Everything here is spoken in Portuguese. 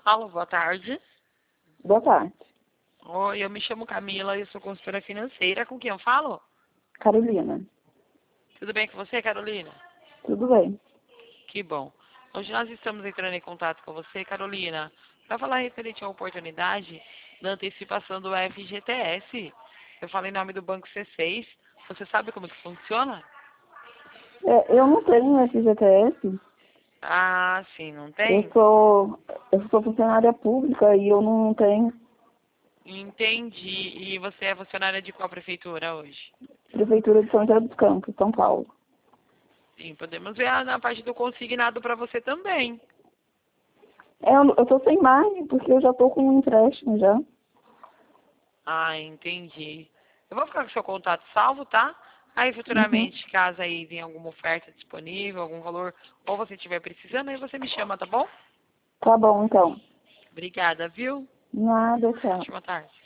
Alô, boa tarde. Boa tarde. Oi, eu me chamo Camila e eu sou consultora financeira. Com quem eu falo? Carolina. Tudo bem com você, Carolina? Tudo bem? Que bom. Hoje nós estamos entrando em contato com você, Carolina, para falar referente à oportunidade da antecipação do FGTS. Eu falo em nome do Banco C6. Você sabe como que funciona? Eu não tenho FGTS. Ah, sim, não Eu tem? sou, eu sou funcionária pública e eu não tenho Entendi. E você é funcionária de qual prefeitura hoje? Prefeitura de São José dos Campos, São Paulo. Sim, podemos ver na parte do consignado para você também. Eu tô sem margem porque eu já tô com um empréstimo já. Ah, entendi. Eu vou ficar com seu contato salvo, tá? Aí Uhum. futuramente, caso aí venha alguma oferta disponível, algum valor, ou você estiver precisando, aí você me chama, tá bom? Tá bom, então. Obrigada, viu? Nada, tchau. Ótima tarde.